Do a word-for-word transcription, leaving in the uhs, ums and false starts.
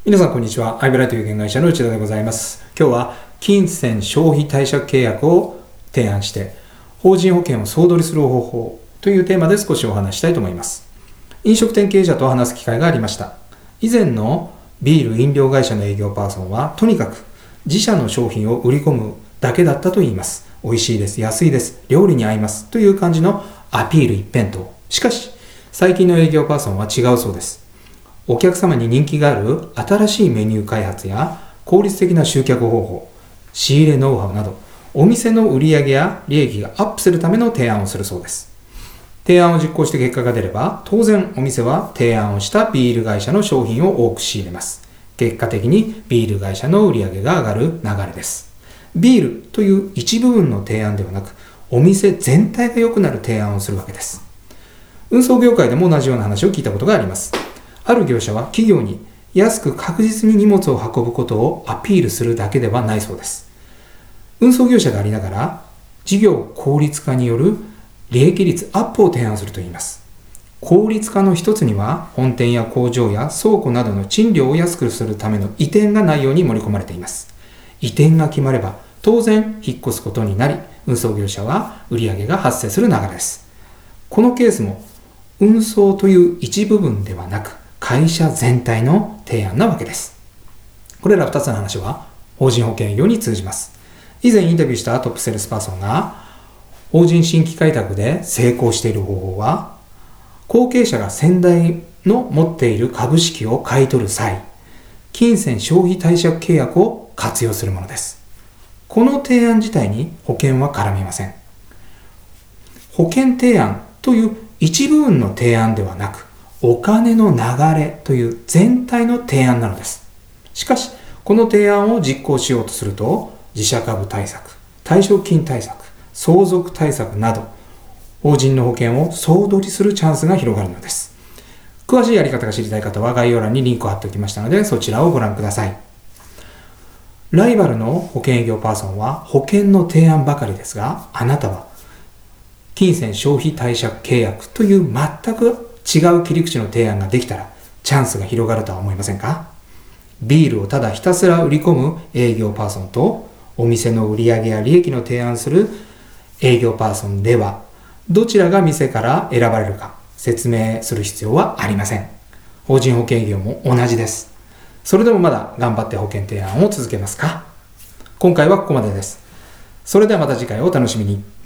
皆さんこんにちは。アイブライト有限会社の内田でございます。今日は金銭消費貸借契約を提案して法人保険を総取りする方法というテーマで少しお話したいと思います。飲食店経営者と話す機会がありました。以前のビール飲料会社の営業パーソンはとにかく自社の商品を売り込むだけだったと言います。美味しいです、安いです、料理に合いますという感じのアピール一辺倒。しかし最近の営業パーソンは違うそうです。お客様に人気がある新しいメニュー開発や効率的な集客方法、仕入れノウハウなど、お店の売上や利益がアップするための提案をするそうです。提案を実行して結果が出れば、当然お店は提案をしたビール会社の商品を多く仕入れます。結果的にビール会社の売上が上がる流れです。ビールという一部分の提案ではなく、お店全体が良くなる提案をするわけです。運送業界でも同じような話を聞いたことがあります。ある業者は企業に安く確実に荷物を運ぶことをアピールするだけではないそうです。運送業者でありながら事業効率化による利益率アップを提案するといいます。効率化の一つには本店や工場や倉庫などの賃料を安くするための移転が内容に盛り込まれています。移転が決まれば当然引っ越すことになり、運送業者は売上が発生する流れです。このケースも運送という一部分ではなく会社全体の提案なわけです。これらふたつの話は法人保険営業に通じます。以前インタビューしたトップセールスパーソンが法人新規開拓で成功している方法は、後継者が先代の持っている株式を買い取る際、金銭消費貸借契約を活用するものです。この提案自体に保険は絡みません。保険提案という一部分の提案ではなく、お金の流れという全体の提案なのです。しかし、この提案を実行しようとすると、自社株対策、退職金対策、相続対策など、法人の保険を総取りするチャンスが広がるのです。詳しいやり方が知りたい方は概要欄にリンクを貼っておきましたので、そちらをご覧ください。ライバルの保険営業パーソンは保険の提案ばかりですが、あなたは金銭消費貸借契約という全く違う切り口の提案ができたらチャンスが広がるとは思いませんか？ビールをただひたすら売り込む営業パーソンとお店の売上や利益の提案する営業パーソンではどちらが店から選ばれるか説明する必要はありません。法人保険営業も同じです。それでもまだ頑張って保険提案を続けますか？今回はここまでです。それではまた次回をお楽しみに。